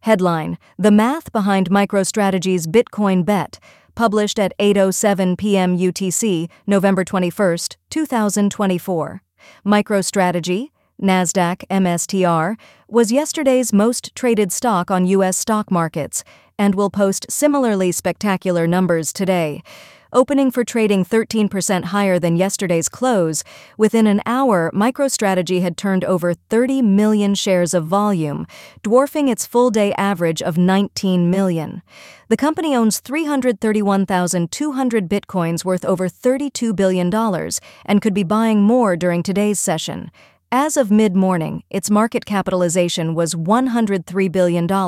Headline: The Math Behind MicroStrategy's Bitcoin Bet, published at 8:07 p.m. UTC, November 21, 2024. MicroStrategy, NASDAQ MSTR, was yesterday's most traded stock on U.S. stock markets and will post similarly spectacular numbers today. Opening for trading 13% higher than yesterday's close, within an hour, MicroStrategy had turned over 30 million shares of volume, dwarfing its full-day average of 19 million. The company owns 331,200 bitcoins worth over $32 billion and could be buying more during today's session. As of mid-morning, its market capitalization was $103 billion, a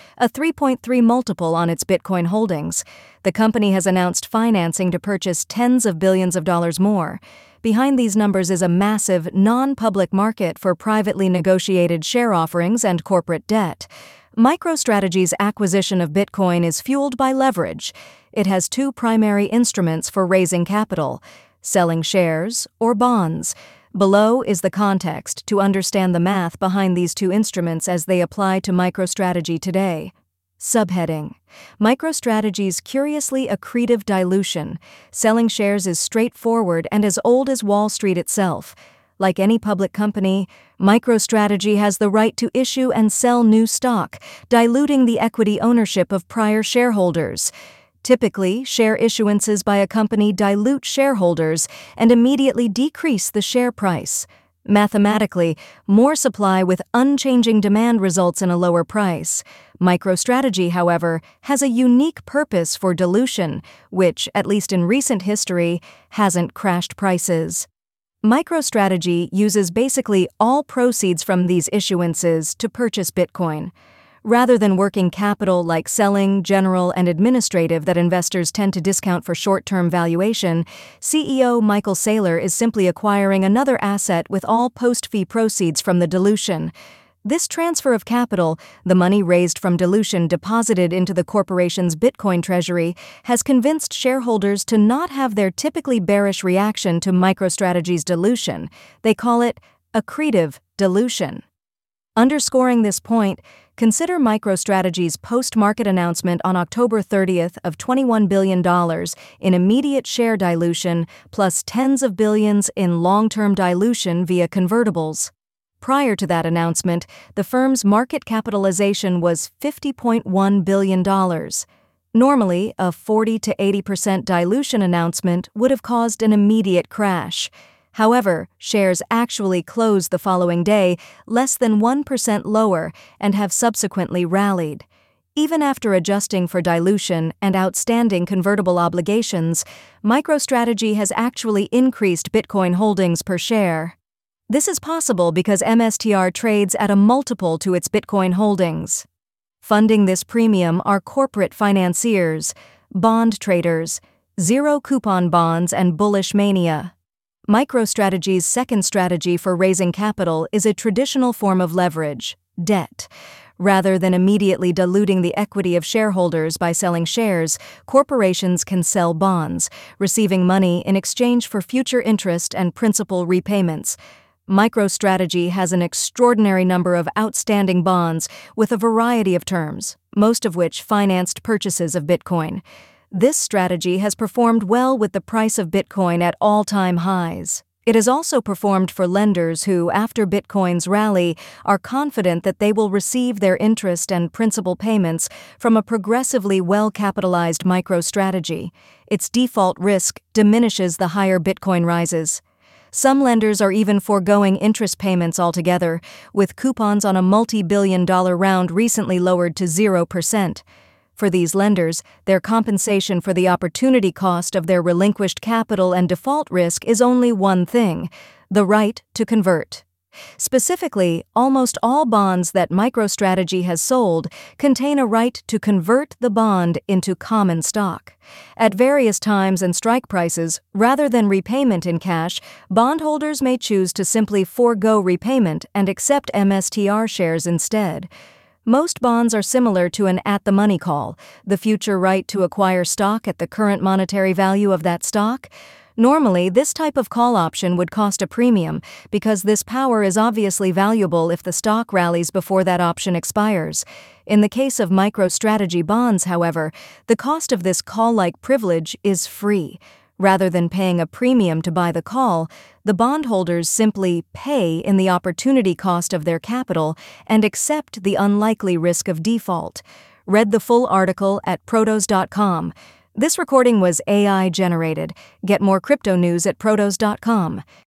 3.3 multiple on its Bitcoin holdings. The company has announced financing to purchase tens of billions of dollars more. Behind these numbers is a massive, non-public market for privately negotiated share offerings and corporate debt. MicroStrategy's acquisition of Bitcoin is fueled by leverage. It has two primary instruments for raising capital: selling shares or bonds. Below is the context to understand the math behind these two instruments as they apply to MicroStrategy today. Subheading: MicroStrategy's curiously accretive dilution. Selling shares is straightforward and as old as Wall Street itself. Like any public company, MicroStrategy has the right to issue and sell new stock, diluting the equity ownership of prior shareholders. Typically, share issuances by a company dilute shareholders and immediately decrease the share price. Mathematically, more supply with unchanging demand results in a lower price. MicroStrategy, however, has a unique purpose for dilution, which, at least in recent history, hasn't crashed prices. MicroStrategy uses basically all proceeds from these issuances to purchase Bitcoin. Rather than working capital like selling, general, and administrative that investors tend to discount for short-term valuation, CEO Michael Saylor is simply acquiring another asset with all post-fee proceeds from the dilution. This transfer of capital, the money raised from dilution deposited into the corporation's Bitcoin treasury, has convinced shareholders to not have their typically bearish reaction to MicroStrategy's dilution. They call it accretive dilution. Underscoring this point, consider MicroStrategy's post-market announcement on October 30th of $21 billion in immediate share dilution plus tens of billions in long-term dilution via convertibles. Prior to that announcement, the firm's market capitalization was $50.1 billion. Normally, a 40 to 80% dilution announcement would have caused an immediate crash. However, shares actually closed the following day less than 1% lower and have subsequently rallied. Even after adjusting for dilution and outstanding convertible obligations, MicroStrategy has actually increased Bitcoin holdings per share. This is possible because MSTR trades at a multiple to its Bitcoin holdings. Funding this premium are corporate financiers, bond traders, zero-coupon bonds, and bullish mania. MicroStrategy's second strategy for raising capital is a traditional form of leverage, debt. Rather than immediately diluting the equity of shareholders by selling shares, corporations can sell bonds, receiving money in exchange for future interest and principal repayments. MicroStrategy has an extraordinary number of outstanding bonds with a variety of terms, most of which financed purchases of Bitcoin. This strategy has performed well with the price of Bitcoin at all-time highs. It has also performed for lenders who, after Bitcoin's rally, are confident that they will receive their interest and principal payments from a progressively well-capitalized MicroStrategy. Its default risk diminishes the higher Bitcoin rises. Some lenders are even foregoing interest payments altogether, with coupons on a multi-billion-dollar round recently lowered to 0%. For these lenders, their compensation for the opportunity cost of their relinquished capital and default risk is only one thing: the right to convert. Specifically, almost all bonds that MicroStrategy has sold contain a right to convert the bond into common stock. At various times and strike prices, rather than repayment in cash, bondholders may choose to simply forego repayment and accept MSTR shares instead. Most bonds are similar to an at-the-money call, the future right to acquire stock at the current monetary value of that stock. Normally, this type of call option would cost a premium because this power is obviously valuable if the stock rallies before that option expires. In the case of MicroStrategy bonds, however, the cost of this call-like privilege is free. Rather than paying a premium to buy the call, the bondholders simply pay in the opportunity cost of their capital and accept the unlikely risk of default. Read the full article at Protos.com. This recording was AI generated. Get more crypto news at Protos.com.